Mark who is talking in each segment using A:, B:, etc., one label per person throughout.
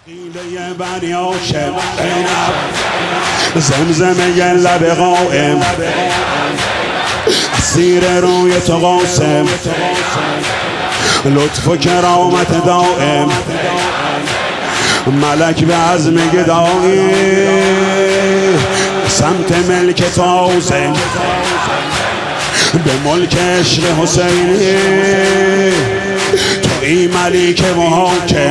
A: قیله بنی هاشم زمزمه لب قائم اسیر روی تو قاسم لطف و کرامت دائم ملک به عزم گدایی سمت ملک تازم به ملک عشق حسینی توی ملیک محاکم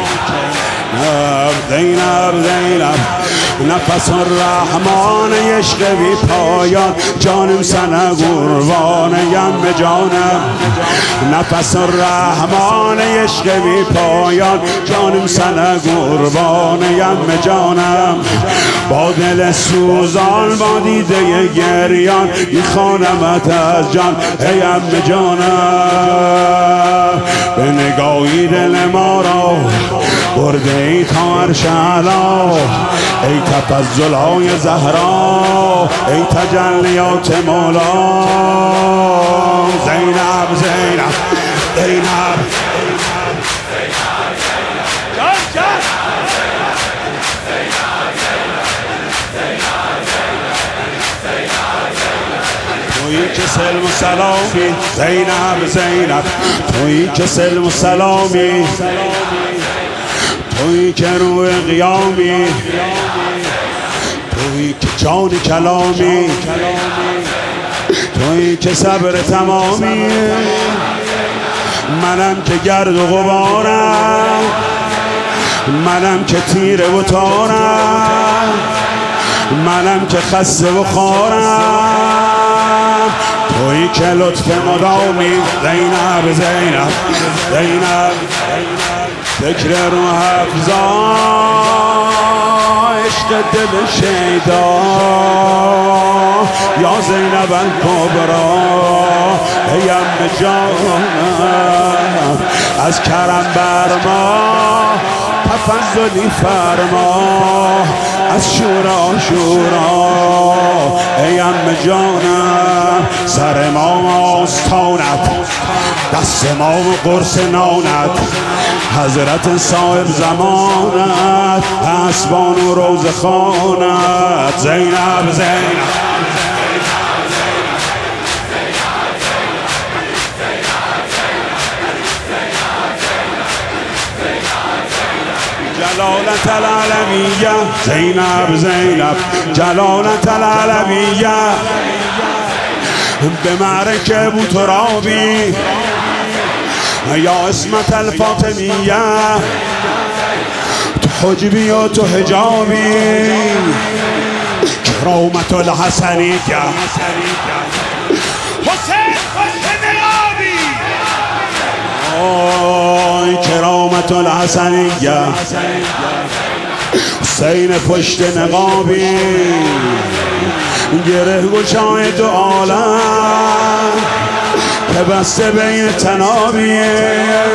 A: زینب نفس الرحمن عشق بی پایان جانم سنه قربانیم به جانم نفس الرحمن عشق بی پایان جانم سنه قربانیم به جانم با دل سوزان با دیده گریان میخوانمت از جان هیم به جانم به نگاهی دل ما را برده ای تا عرش اعلا ای تفضل‌های زهرا ای تجلیات مولا زینب زینب زینب تویی که سلم و سلامی زینب زینب تویی که سلم و سلامی تویی که روی قیامی تویی که جان کلامی تویی که صبر تمامی منم که گرد و غبارم منم که تیره و تارم منم که خسته و خارم تویی که لطف مدامی زینب زینب زینب فکر رو حفظا عشق دل شیدا یا زینب الکبرا هیم جانم از کرم بر ما تفضلی فرما از شورا هیم جانم سر ما آستانت دست ما و قرص نانت حضرت صاحب زمانت اسبان و روز خانت زینب زینب جلالت العالمیه زینب زینب جلالت العالمیه به معرکه بوترابی یا اسمت الفاطمیه تو حجبی و تو حجابی کرامت الحسنیه حسین پشت نقابی آی کرامت الحسنیه حسین پشت نقابی گره گشای دو عالم که بسته بین تنابیه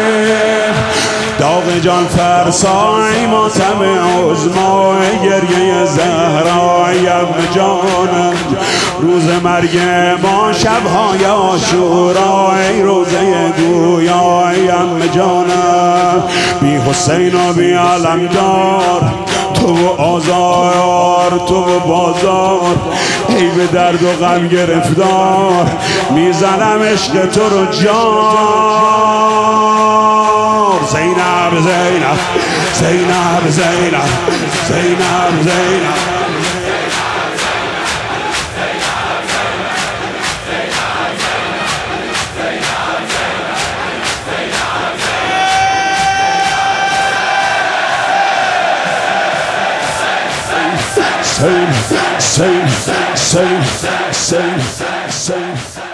A: داغ جان فرسای ماتم عظمای گریه زهرایم جانم روز مرگ ما شبهای عاشورا ای روزه گویایم جانم بی حسین و بی علمدار تو و آزار تو و بازار ای به درد و غم گرفتار میزنم عشق تو رو جان زینب زینب زینب زینب زینب زینب Same.